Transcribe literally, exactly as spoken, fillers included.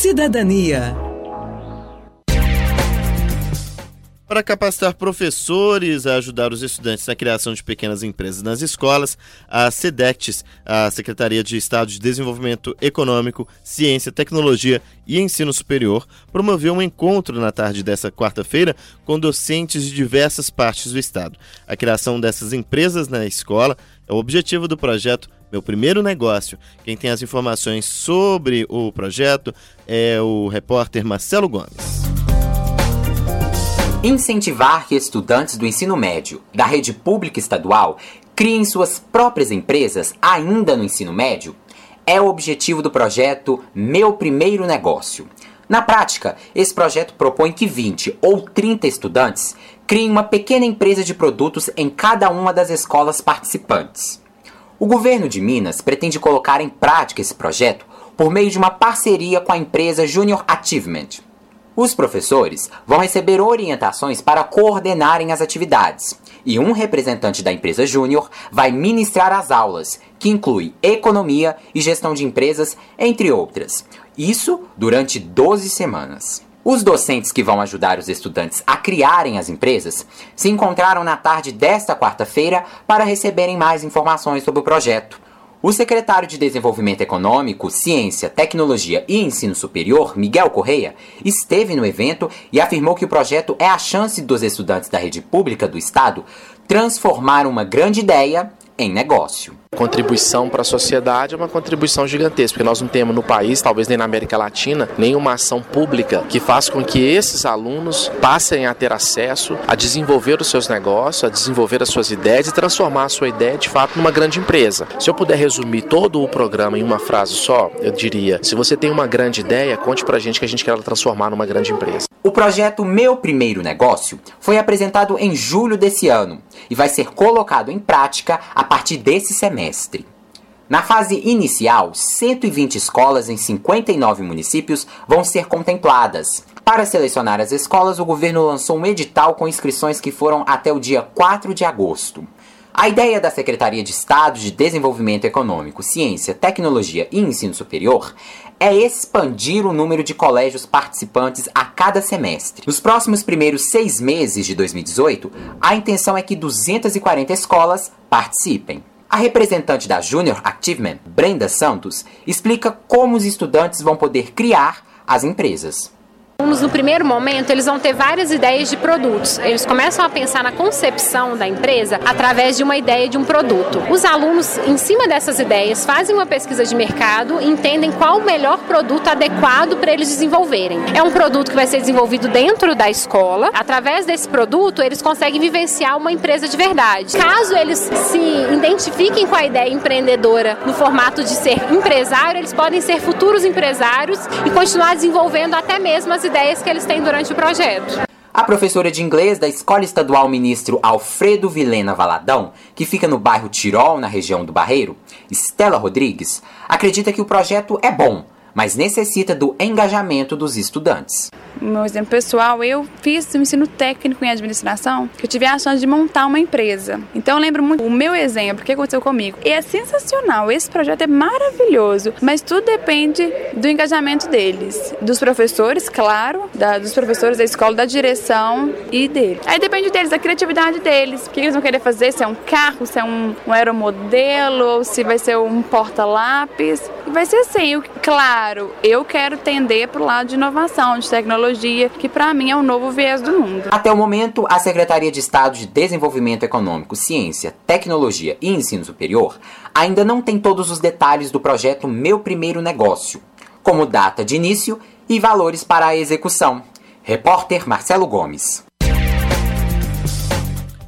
Cidadania. Para capacitar professores a ajudar os estudantes na criação de pequenas empresas nas escolas, a SEDECTES, a Secretaria de Estado de Desenvolvimento Econômico, Ciência, Tecnologia e Ensino Superior, promoveu um encontro na tarde desta quarta-feira com docentes de diversas partes do estado. A criação dessas empresas na escola é o objetivo do projeto Meu Primeiro Negócio. Quem tem as informações sobre o projeto é o repórter Marcelo Gomes. Incentivar que estudantes do ensino médio da rede pública estadual criem suas próprias empresas ainda no ensino médio é o objetivo do projeto Meu Primeiro Negócio. Na prática, esse projeto propõe que vinte ou trinta estudantes criem uma pequena empresa de produtos em cada uma das escolas participantes. O governo de Minas pretende colocar em prática esse projeto por meio de uma parceria com a empresa Junior Achievement. Os professores vão receber orientações para coordenarem as atividades e um representante da empresa Júnior vai ministrar as aulas, que inclui economia e gestão de empresas, entre outras. Isso durante doze semanas. Os docentes que vão ajudar os estudantes a criarem as empresas se encontraram na tarde desta quarta-feira para receberem mais informações sobre o projeto. O secretário de Desenvolvimento Econômico, Ciência, Tecnologia e Ensino Superior, Miguel Correia, esteve no evento e afirmou que o projeto é a chance dos estudantes da rede pública do estado transformar uma grande ideia em negócio. Contribuição para a sociedade é uma contribuição gigantesca, porque nós não temos no país, talvez nem na América Latina, nenhuma ação pública que faça com que esses alunos passem a ter acesso a desenvolver os seus negócios, a desenvolver as suas ideias e transformar a sua ideia de fato numa grande empresa. Se eu puder resumir todo o programa em uma frase só, eu diria: se você tem uma grande ideia, conte pra gente que a gente quer transformar numa grande empresa. O projeto Meu Primeiro Negócio foi apresentado em julho desse ano e vai ser colocado em prática a partir desse semestre. Na fase inicial, cento e vinte escolas em cinquenta e nove municípios vão ser contempladas. Para selecionar as escolas, o governo lançou um edital com inscrições que foram até o dia quatro de agosto. A ideia da Secretaria de Estado de Desenvolvimento Econômico, Ciência, Tecnologia e Ensino Superior é expandir o número de colégios participantes a cada semestre. Nos próximos primeiros seis meses de dois mil e dezoito, a intenção é que duzentas e quarenta escolas participem. A representante da Junior Achievement, Brenda Santos, explica como os estudantes vão poder criar as empresas. No primeiro momento, eles vão ter várias ideias de produtos. Eles começam a pensar na concepção da empresa através de uma ideia de um produto. Os alunos, em cima dessas ideias, fazem uma pesquisa de mercado e entendem qual o melhor produto adequado para eles desenvolverem. É um produto que vai ser desenvolvido dentro da escola. Através desse produto, eles conseguem vivenciar uma empresa de verdade. Caso eles se identifiquem com a ideia empreendedora no formato de ser empresário, eles podem ser futuros empresários e continuar desenvolvendo até mesmo as ideias que eles têm durante o projeto. A professora de inglês da Escola Estadual Ministro Alfredo Vilhena Valadão, que fica no bairro Tirol, na região do Barreiro, Estela Rodrigues, acredita que o projeto é bom, mas necessita do engajamento dos estudantes. Meu exemplo pessoal, eu fiz o ensino técnico em administração, que eu tive a chance de montar uma empresa. Então eu lembro muito o meu exemplo, o que aconteceu comigo. E é sensacional, esse projeto é maravilhoso, mas tudo depende do engajamento deles. Dos professores, claro, da, dos professores da escola, da direção e deles. Aí depende deles, da criatividade deles. O que eles vão querer fazer, se é um carro, se é um, um aeromodelo, ou se vai ser um porta-lápis. E vai ser assim, eu, claro, eu quero tender para o lado de inovação, de tecnologia, que para mim é o novo viés do mundo. Até o momento, a Secretaria de Estado de Desenvolvimento Econômico, Ciência, Tecnologia e Ensino Superior ainda não tem todos os detalhes do projeto Meu Primeiro Negócio, como data de início e valores para a execução. Repórter Marcelo Gomes.